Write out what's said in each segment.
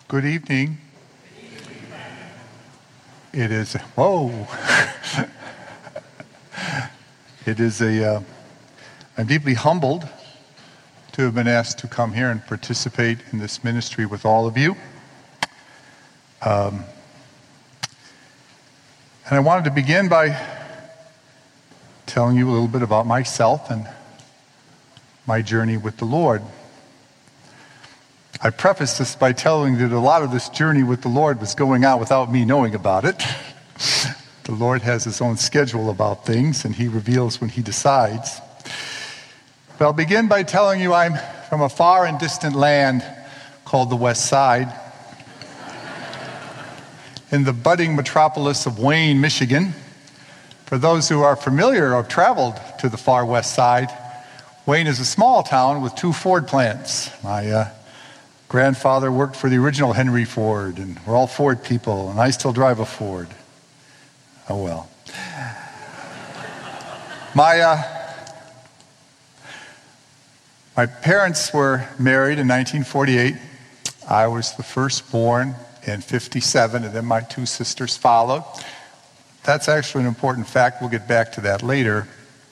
Good evening. It is, whoa. I'm deeply humbled to have been asked to come here and participate in this ministry with all of you. And I wanted to begin by telling you a little bit about myself and my journey with the Lord. I preface this by telling you that a lot of this journey with the Lord was going on without me knowing about it. The Lord has his own schedule about things, and he reveals when he decides. But I'll begin by telling you I'm from a far and distant land called the West Side, in the budding metropolis of Wayne, Michigan. For those who are familiar or traveled to the far West Side, Wayne is a small town with 2 Ford plants. My grandfather worked for the original Henry Ford, and we're all Ford people, and I still drive a Ford. Oh well. My parents were married in 1948. I was the firstborn in 57, and then my 2 sisters followed. That's actually an important fact. We'll get back to that later.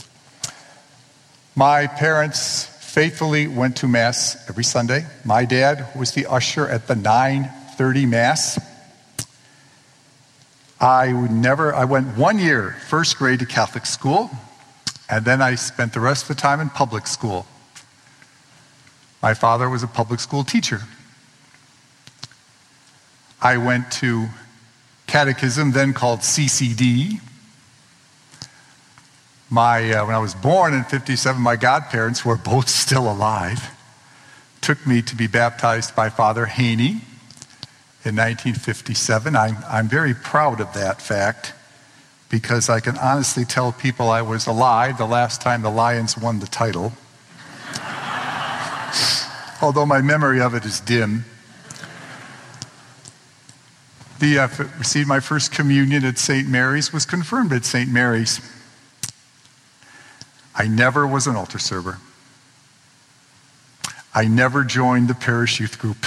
My parents faithfully went to Mass every Sunday. My dad was the usher at the 9:30 Mass. I went 1 year, first grade, to Catholic school, and then I spent the rest of the time in public school. My father was a public school teacher. I went to catechism, then called CCD. When I was born in 57, my godparents, who are both still alive, took me to be baptized by Father Haney in 1957. I'm very proud of that fact because I can honestly tell people I was alive the last time the Lions won the title, although my memory of it is dim. I received my first communion at St. Mary's, was confirmed at St. Mary's. I never was an altar server. I never joined the parish youth group.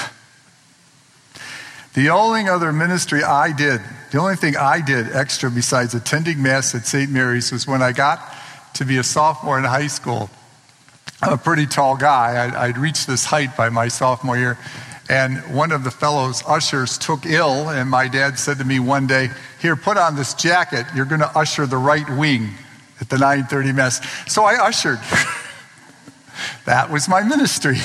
The only other ministry I did, the only thing I did extra besides attending Mass at St. Mary's was when I got to be a sophomore in high school. I'm a pretty tall guy. I'd reached this height by my sophomore year. And one of the fellows ushers took ill, and my dad said to me one day, "Here, put on this jacket. You're going to usher the right wing at the 9:30 Mass." So I ushered. That was my ministry.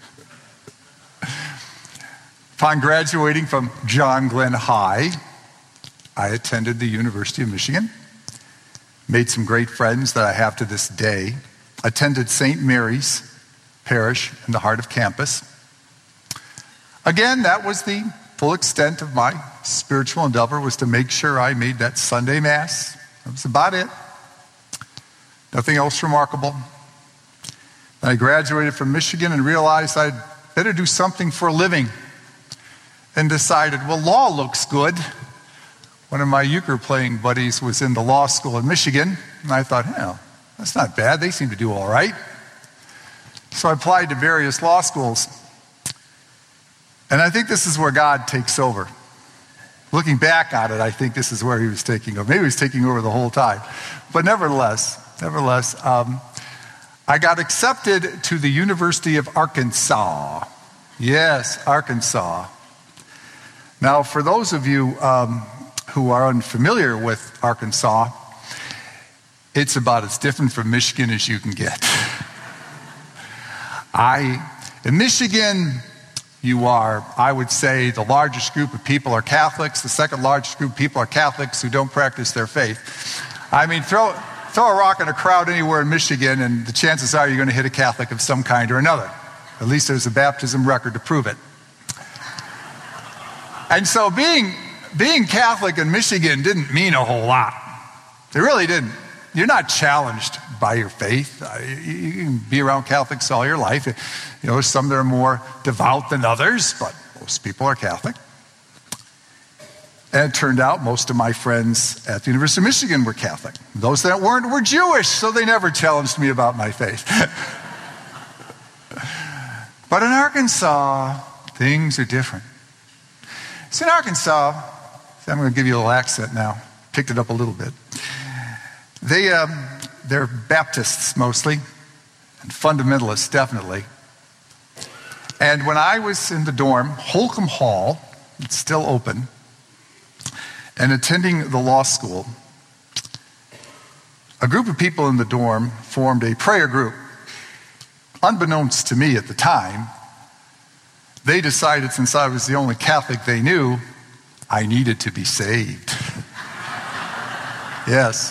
Upon graduating from John Glenn High, I attended the University of Michigan, made some great friends that I have to this day, attended St. Mary's Parish in the heart of campus. Again, that was the full extent of my spiritual endeavor, was to make sure I made that Sunday Mass. That was about it. Nothing else remarkable. Then I graduated from Michigan and realized I'd better do something for a living, and decided, well, law looks good. One of my euchre playing buddies was in the law school in Michigan, and I thought, hell, that's not bad. They seem to do all right. So I applied to various law schools. And I think this is where God takes over. Looking back on it, I think this is where he was taking over. Maybe he was taking over the whole time. But nevertheless, I got accepted to the University of Arkansas. Yes, Arkansas. Now, for those of you who are unfamiliar with Arkansas, it's about as different from Michigan as you can get. In Michigan, you are, I would say, the largest group of people are Catholics. The second largest group of people are Catholics who don't practice their faith. I mean, throw a rock in a crowd anywhere in Michigan, and the chances are you're going to hit a Catholic of some kind or another. At least there's a baptism record to prove it. And so being Catholic in Michigan didn't mean a whole lot. It really didn't. You're not challenged by your faith. You can be around Catholics all your life. You know, some that are more devout than others, but most people are Catholic. And it turned out most of my friends at the University of Michigan were Catholic. Those that weren't were Jewish, so they never challenged me about my faith. But in Arkansas, things are different. So in Arkansas, I'm going to give you a little accent now. Picked it up a little bit. They're Baptists mostly, and fundamentalists definitely. And when I was in the dorm, Holcomb Hall, it's still open, and attending the law school, a group of people in the dorm formed a prayer group. Unbeknownst to me at the time, they decided, since I was the only Catholic they knew, I needed to be saved. Yes.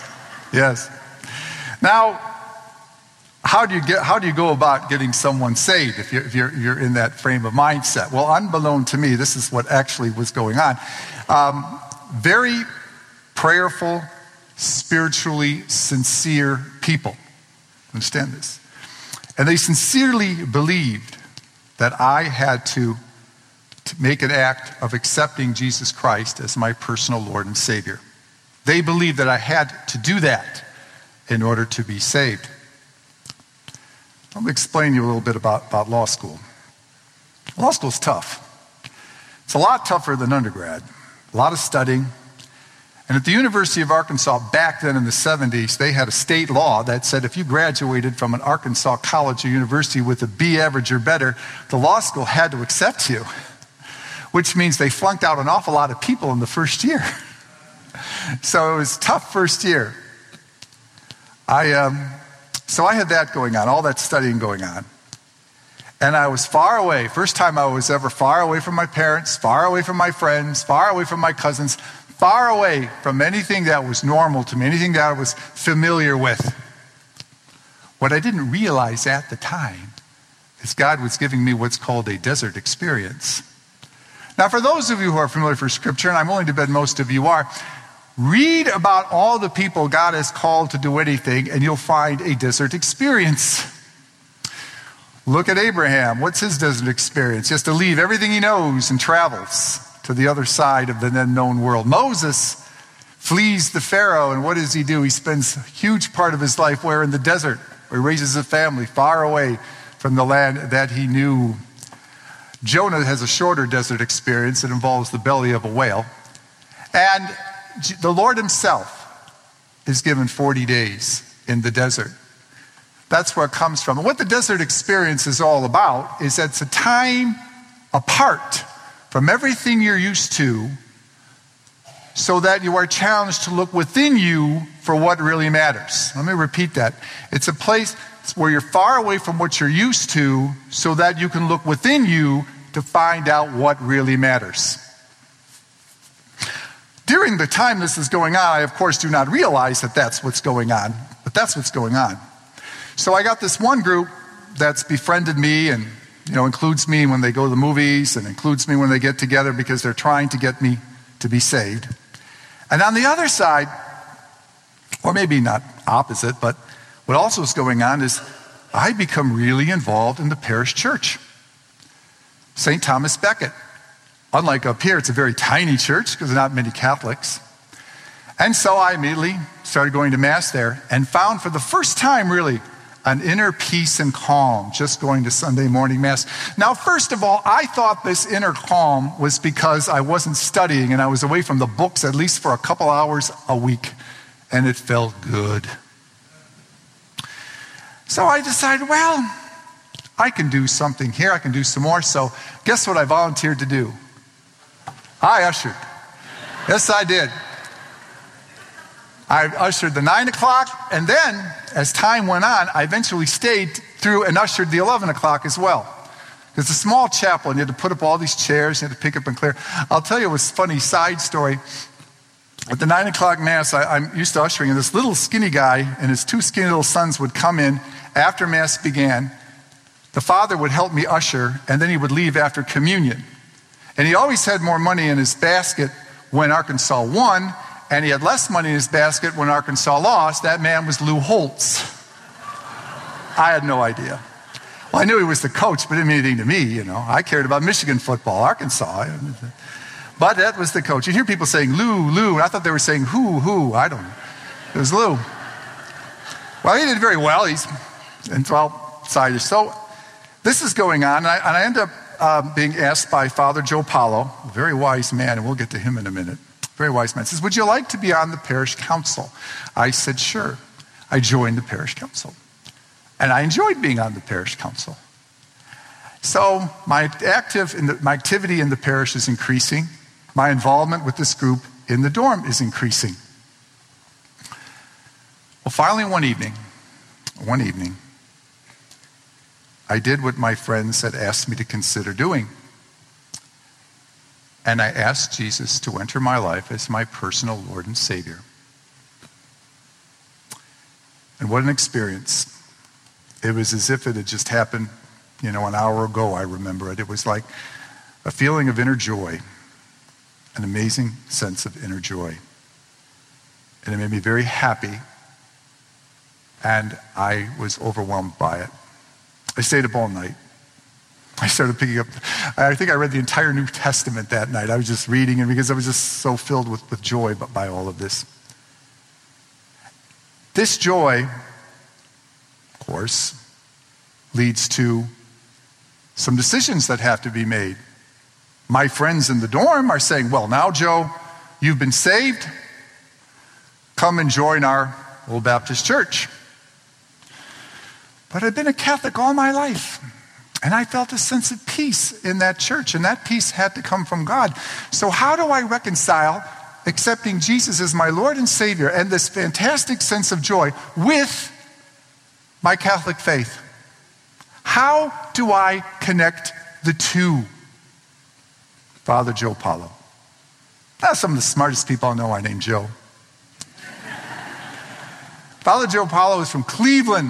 Now, how do you go about getting someone saved if you're in that frame of mindset? Well, unbeknown to me, this is what actually was going on. Very prayerful, spiritually sincere people. Understand this? And they sincerely believed that I had to make an act of accepting Jesus Christ as my personal Lord and Savior. They believed that I had to do that in order to be saved. Let me explain to you a little bit about law school. Law school's tough. It's a lot tougher than undergrad. A lot of studying. And at the University of Arkansas, back then in the 70s, they had a state law that said if you graduated from an Arkansas college or university with a B average or better, the law school had to accept you, which means they flunked out an awful lot of people in the first year. So it was tough first year. So I had that going on, all that studying going on. And I was far away. First time I was ever far away from my parents, far away from my friends, far away from my cousins, far away from anything that was normal to me, anything that I was familiar with. What I didn't realize at the time is God was giving me what's called a desert experience. Now, for those of you who are familiar with Scripture, and I'm willing to bet most of you are, read about all the people God has called to do anything, and you'll find a desert experience. Look at Abraham. What's his desert experience? He has to leave everything he knows and travels to the other side of the then known world. Moses flees the Pharaoh, and what does he do? He spends a huge part of his life where? In the desert, where he raises a family far away from the land that he knew. Jonah has a shorter desert experience. It involves the belly of a whale. And the Lord himself is given 40 days in the desert. That's where it comes from. And what the desert experience is all about is that it's a time apart from everything you're used to, so that you are challenged to look within you for what really matters. Let me repeat that. It's a place where you're far away from what you're used to, so that you can look within you to find out what really matters. During the time this is going on, I of course do not realize that that's what's going on, but that's what's going on. So I got this one group that's befriended me and includes me when they go to the movies and includes me when they get together because they're trying to get me to be saved. And on the other side, or maybe not opposite, but what also is going on is I become really involved in the parish church. St. Thomas Becket. Unlike up here, it's a very tiny church because there are not many Catholics. And so I immediately started going to Mass there and found for the first time really an inner peace and calm just going to Sunday morning Mass. Now, first of all, I thought this inner calm was because I wasn't studying and I was away from the books at least for a couple hours a week, and it felt good. So I decided, well, I can do something here. I can do some more. So guess what I volunteered to do? I ushered. Yes, I did. I ushered the 9 o'clock, and then, as time went on, I eventually stayed through and ushered the 11 o'clock as well. It's a small chapel, and you had to put up all these chairs, you had to pick up and clear. I'll tell you a funny side story. At the 9 o'clock Mass, I'm used to ushering, and this little skinny guy and his two skinny little sons would come in after Mass began. The father would help me usher, and then he would leave after communion. And he always had more money in his basket when Arkansas won, and he had less money in his basket when Arkansas lost. That man was Lou Holtz. I had no idea. Well, I knew he was the coach, but it didn't mean anything to me, I cared about Michigan football, Arkansas. But that was the coach. You hear people saying, Lou, Lou, and I thought they were saying, who, I don't know. It was Lou. Well, he did very well. He's in 12-sided. So this is going on, and I end up being asked by Father Joe Paulo, a very wise man, and we'll get to him in a minute. Very wise man. Says, would you like to be on the parish council? I said, sure. I joined the parish council. And I enjoyed being on the parish council. So my activity in the parish is increasing. My involvement with this group in the dorm is increasing. Well, finally one evening, I did what my friends had asked me to consider doing. And I asked Jesus to enter my life as my personal Lord and Savior. And what an experience. It was as if it had just happened, an hour ago, I remember it. It was like a feeling of inner joy, an amazing sense of inner joy. And it made me very happy, and I was overwhelmed by it. I stayed up all night. I started picking up, I think I read the entire New Testament that night. I was just reading it because I was just so filled with joy by all of this. This joy, of course, leads to some decisions that have to be made. My friends in the dorm are saying, well, now, Joe, you've been saved. Come and join our Old Baptist Church. But I've been a Catholic all my life. And I felt a sense of peace in that church, and that peace had to come from God. So how do I reconcile accepting Jesus as my Lord and Savior and this fantastic sense of joy with my Catholic faith? How do I connect the two? Father Joe Paulo. Now, some of the smartest people I know are named Joe. Father Joe Paulo is from Cleveland.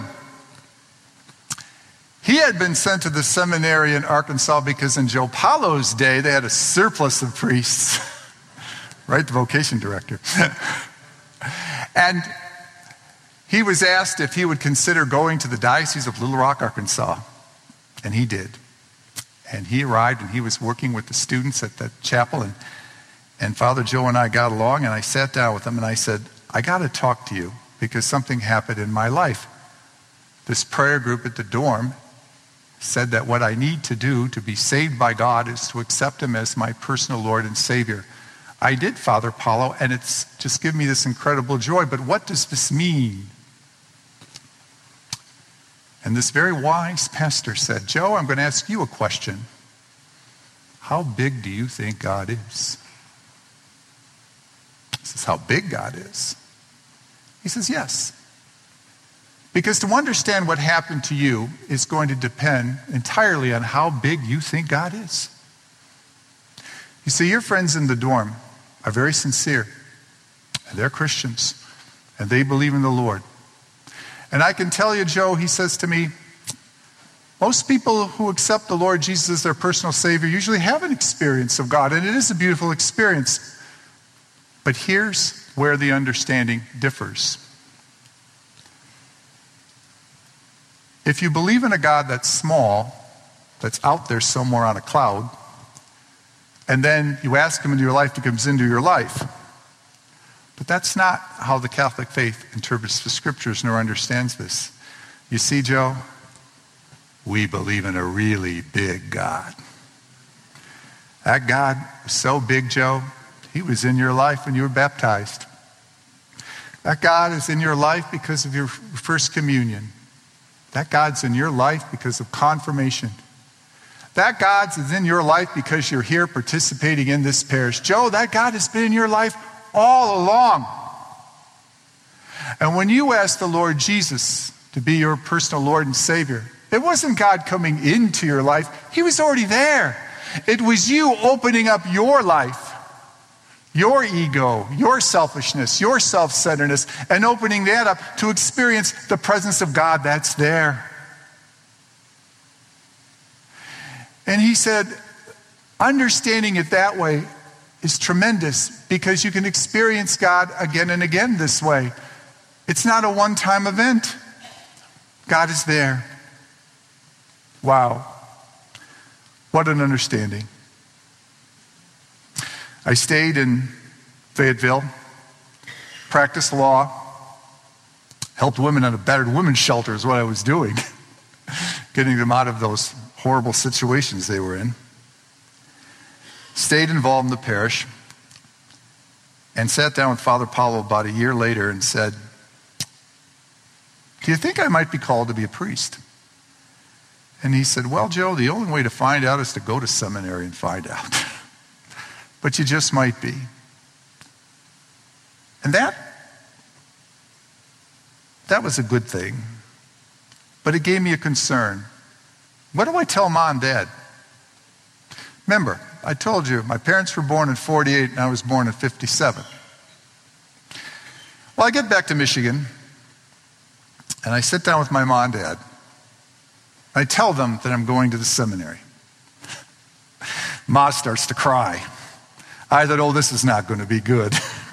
He had been sent to the seminary in Arkansas because in Joe Paulo's day, they had a surplus of priests. Right, the vocation director. And he was asked if he would consider going to the Diocese of Little Rock, Arkansas. And he did. And he arrived and he was working with the students at that chapel. And Father Joe and I got along, and I sat down with him and I said, I got to talk to you because something happened in my life. This prayer group at the dorm said that what I need to do to be saved by God is to accept him as my personal Lord and Savior. I did, Father Paulo, and it's just given me this incredible joy. But what does this mean? And this very wise pastor said, Joe, I'm going to ask you a question. How big do you think God is? He says, how big God is? He says, yes. Because to understand what happened to you is going to depend entirely on how big you think God is. You see, your friends in the dorm are very sincere, and they're Christians, and they believe in the Lord. And I can tell you, Joe, he says to me, most people who accept the Lord Jesus as their personal Savior usually have an experience of God, and it is a beautiful experience. But here's where the understanding differs. If you believe in a God that's small, that's out there somewhere on a cloud, and then you ask him into your life, he comes into your life. But that's not how the Catholic faith interprets the scriptures nor understands this. You see, Joe, we believe in a really big God. That God was so big, Joe, he was in your life when you were baptized. That God is in your life because of your first communion. That God's in your life because of confirmation. That God is in your life because you're here participating in this parish. Joe, that God has been in your life all along. And when you asked the Lord Jesus to be your personal Lord and Savior, it wasn't God coming into your life. He was already there. It was you opening up your life, your ego, your selfishness, your self-centeredness, and opening that up to experience the presence of God that's there. And he said, understanding it that way is tremendous because you can experience God again and again this way. It's not a one-time event. God is there. Wow. What an understanding. I stayed in Fayetteville, practiced law, helped women at a battered women's shelter is what I was doing, getting them out of those horrible situations they were in. Stayed involved in the parish and sat down with Father Paulo about a year later and said, "Do you think I might be called to be a priest?" And he said, "Well, Joe, the only way to find out is to go to seminary and find out. But you just might be." And that was a good thing. But it gave me a concern. What do I tell Mom and Dad? Remember, I told you my parents were born in 48 and I was born in 57. Well, I get back to Michigan and I sit down with my mom and dad. I tell them that I'm going to the seminary. Ma starts to cry. I thought, oh, this is not going to be good.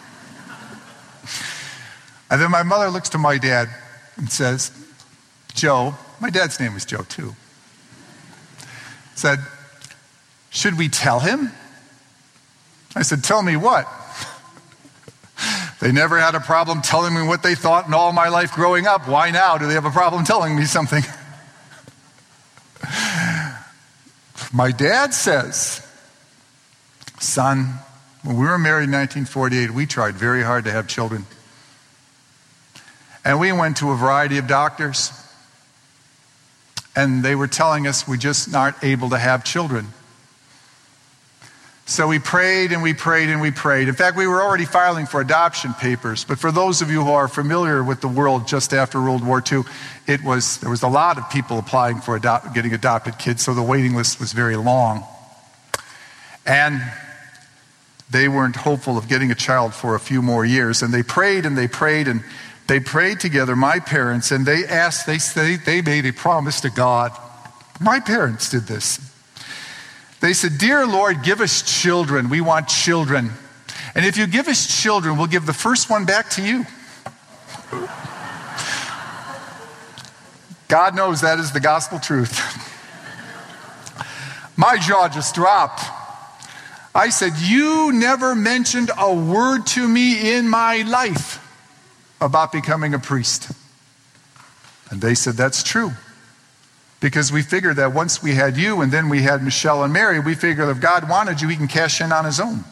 And then my mother looks to my dad and says, "Joe," my dad's name was Joe too, said, "Should we tell him?" I said, "Tell me what?" They never had a problem telling me what they thought in all my life growing up. Why now do they have a problem telling me something? My dad says, "Son, when we were married in 1948, we tried very hard to have children. And we went to a variety of doctors. And they were telling us we just aren't able to have children. So we prayed and we prayed and we prayed. In fact, we were already filing for adoption papers. But for those of you who are familiar with the world just after World War II, there was a lot of people applying for getting adopted kids, so the waiting list was very long. And they weren't hopeful of getting a child for a few more years. And they prayed and they prayed and they prayed together, my parents, and they made a promise to God. My parents did this. They said, "Dear Lord, give us children. We want children. And if you give us children, we'll give the first one back to you." God knows that is the gospel truth. My jaw just dropped. I said, "You never mentioned a word to me in my life about becoming a priest." And they said, "That's true. Because we figured that once we had you and then we had Michelle and Mary, we figured if God wanted you, he can cash in on his own."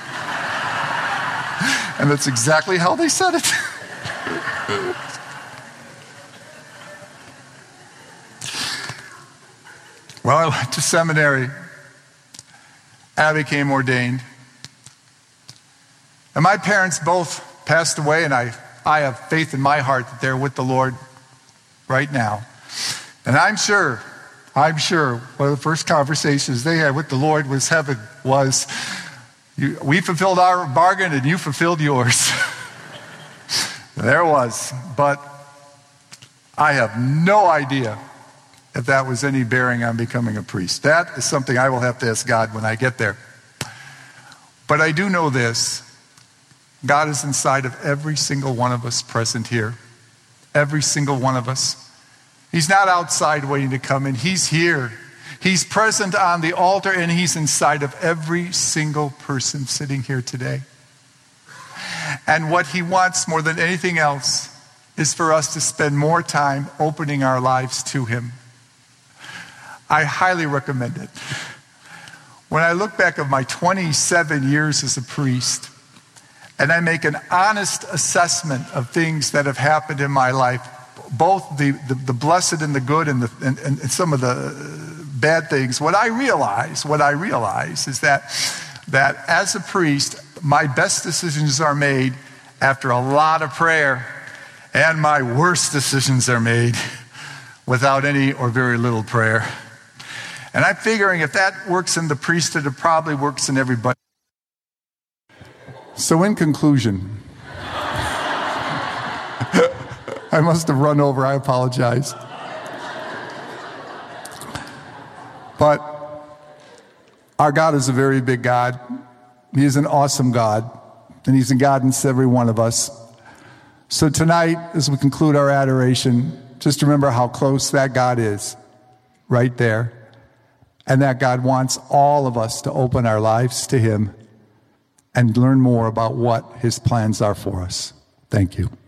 And that's exactly how they said it. Well, I went to seminary. I became ordained. And my parents both passed away, and I have faith in my heart that they're with the Lord right now. And I'm sure one of the first conversations they had with the Lord was we fulfilled our bargain and you fulfilled yours. There was. But I have no idea if that was any bearing on becoming a priest. That is something I will have to ask God when I get there. But I do know this. God is inside of every single one of us present here. Every single one of us. He's not outside waiting to come in. He's here. He's present on the altar, and he's inside of every single person sitting here today. And what he wants more than anything else is for us to spend more time opening our lives to him. I highly recommend it. When I look back at my 27 years as a priest, and I make an honest assessment of things that have happened in my life, both the blessed and the good and some of the bad things, what I realize is that as a priest, my best decisions are made after a lot of prayer, and my worst decisions are made without any or very little prayer. And I'm figuring if that works in the priesthood, it probably works in everybody. So in conclusion, I must have run over, I apologize. But our God is a very big God. He is an awesome God, and he's a God in every one of us. So tonight, as we conclude our adoration, just remember how close that God is, right there. And that God wants all of us to open our lives to him and learn more about what his plans are for us. Thank you.